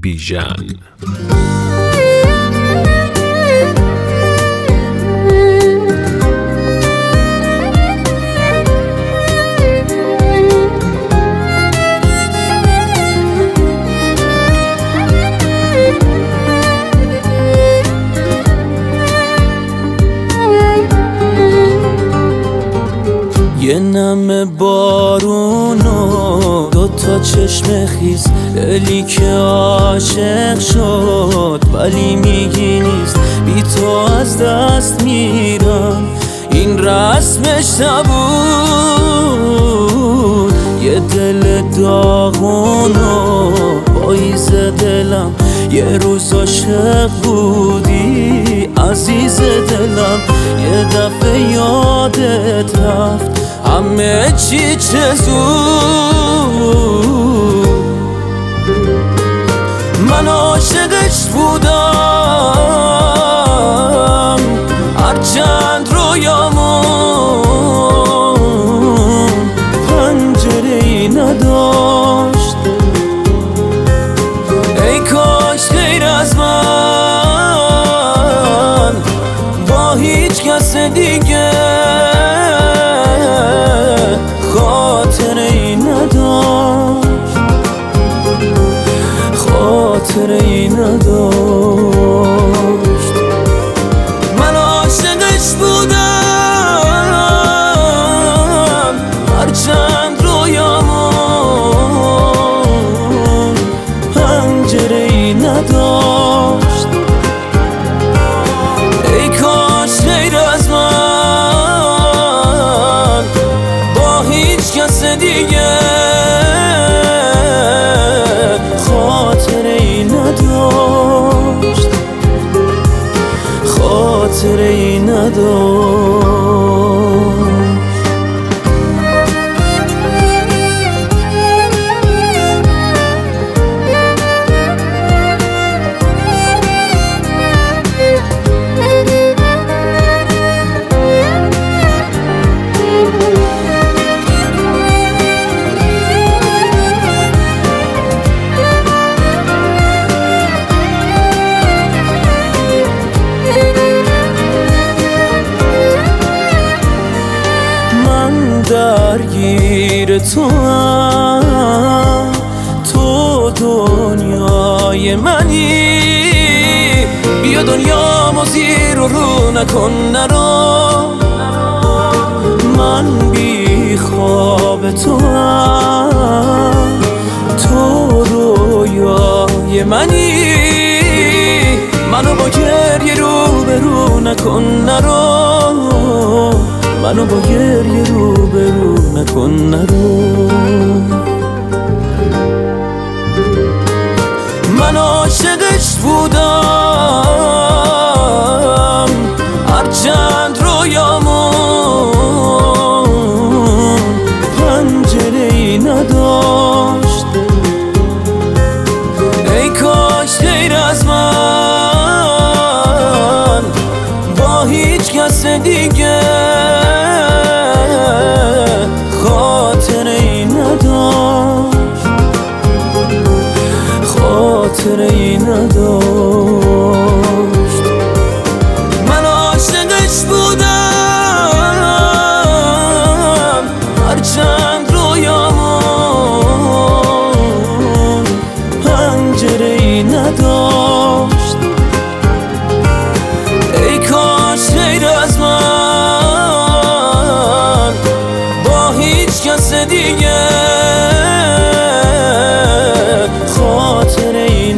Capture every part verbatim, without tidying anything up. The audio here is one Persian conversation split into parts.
بیژن. یه نم بارون و دو تا چشم خیز، دلی که عاشق شد ولی میگی نیست. بی تو از دست میرم، این رسمش نبود. یه دل داغون و پاییز دلم، یه روز عاشق بودی عزیز دلم. یه دفعه یادت رفت همه چی چه زود. من عاشقش بودم هرچند رویامون پنجره‌ای نداشت. ای کاش غیر از من با هیچ کس دیگه خاطره‌ای نداشت، خاطره‌ای نداشت. من عاشقش بودم هرچند رویامون پنجره‌ای نداشت. ای کاش غیر از من با هیچ کس دیگه خاطره‌ای نداشت، خاطره‌ای نداشت. درگیر تو هم، تو دنیای منی. بیا دنیامو زیر و رو نکن نرو، من بی خواب تو هم، تو رویای منی. منو با گریه رو به رو نکن نرو، منو با گریه رو به رو نکن نرو. من عاشقش بودم هرچند رویامون پنجره‌ای نداشت. ای کاش غیر از من با هیچ کس دیگه خاطره‌ای نداشت، خاطره‌ای نداشت. من عاشقش بودم هرچند رویامون پنجره‌ای نداشت. ای کاش غیر از من با هیچ کس دیگه خاطره‌ای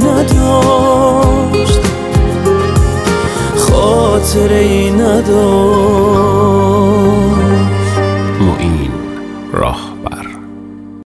نداشت، خاطره‌ای نداشت.